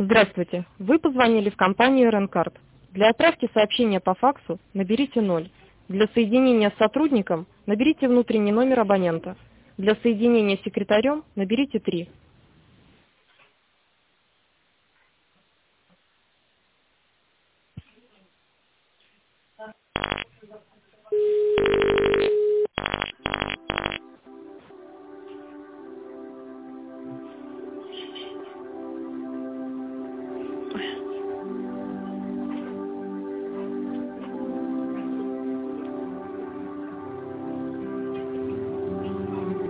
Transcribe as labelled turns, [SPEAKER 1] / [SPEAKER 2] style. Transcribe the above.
[SPEAKER 1] Здравствуйте. Вы позвонили в компанию Ренкард. Для отправки сообщения по факсу наберите 0. Для соединения с сотрудником наберите внутренний номер абонента. Для соединения с секретарем наберите 3.